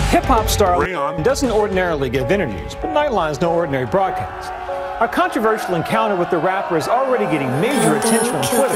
Hip-hop star Rayon doesn't ordinarily give interviews, but Nightline's no ordinary broadcast. Our controversial encounter with the rapper is already getting major attention on Twitter.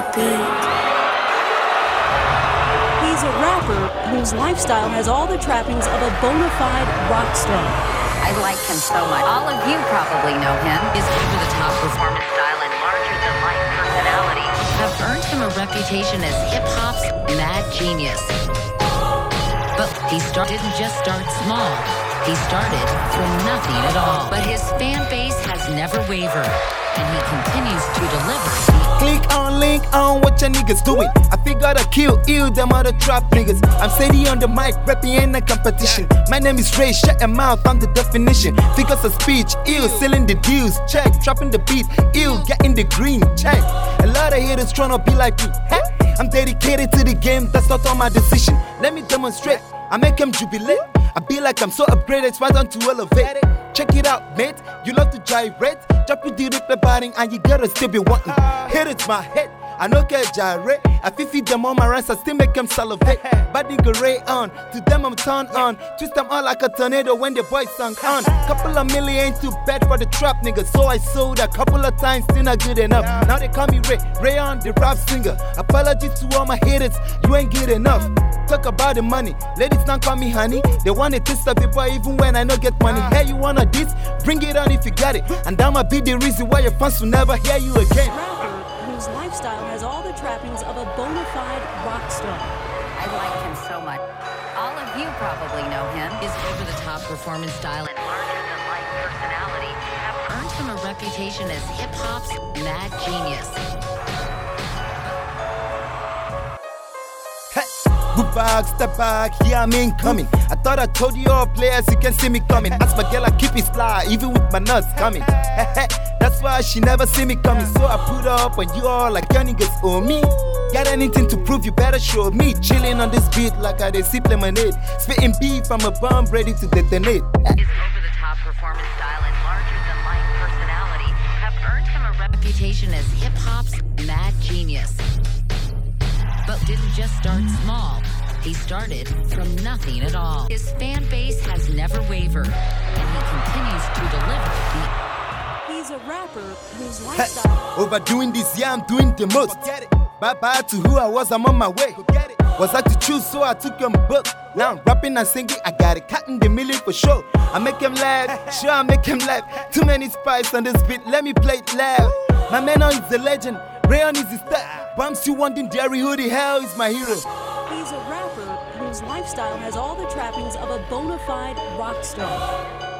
He's a rapper whose lifestyle has all the trappings of a bona fide rock star. I like him so much. All of you probably know him. His over-the-top performance style and larger-than-life personality have earned him a reputation as hip-hop's mad genius. But he didn't just start small. He started from nothing at all. But his fan base has never wavered, and he continues to deliver. Click on, link on, what your niggas doing? I figured I kill you, them other trap niggas. I'm steady on the mic, rapping in the competition. My name is Ray, shut your mouth, I'm the definition. Figures of speech, ill, selling the deals, check. Dropping the beat, ill, getting the green, check. A lot of haters tryna be like me, hey. I'm dedicated to the game, that's not all my decision. Let me demonstrate, I make them jubilate. I be like I'm so upgraded, it's right on to elevate. Check it out, mate, you love to gyrate. Drop with the replay batting and you gotta still be wanting. Hit it's my head, I no care gyrate. I feel feed them on my rhymes, I still make them salivate. Bad nigga Ray on, to them I'm turned on. Twist them all like a tornado when the boys sung on. Couple of million ain't too bad for the trap nigga. So I sold a couple of times, still not good enough. Now they call me Ray on, the rap singer. Apologies to all my haters, you ain't good enough. Talk about the money, ladies now call me honey. They want a taste of paper even when I no get money. Hey, you wanna this? Bring it on if you got it. And that might be the reason why your fans will never hear you again. Rapper whose lifestyle has all the trappings of a bona fide rock star. I like him so much. All of you probably know him. His over-the-top performance style and larger-than-life personality have earned him a reputation as hip-hop's mad genius. Good back, step back, here I'm incoming. I thought I told you all players, you can see me coming. Ask my girl, I keep it fly, even with my nuts coming. That's why she never see me coming. So I put up on you all like your niggas owe me. Got anything to prove, you better show me. Chilling on this beat like I did sip lemonade. Spitting beef, I'm a bomb ready to detonate. His over-the-top performance style and larger-than-life personality have earned him a reputation as hip-hop's mad genius. But didn't just start small. He started from nothing at all. His fan base has never wavered, and he continues to deliver. He's a rapper whose lifestyle... Overdoing this, yeah, I'm doing the most. Bye-bye to who I was, I'm on my way. Was I to choose, so I took them book. Now I'm rapping and singing, I got it, cutting the million for sure. I make him laugh, sure I make him laugh. Too many spice on this beat, let me play it loud. My man is the legend, Rayon is his star. Bumps you wanting Jerry, who the hell is my hero? He's a rapper whose lifestyle has all the trappings of a bona fide rock star.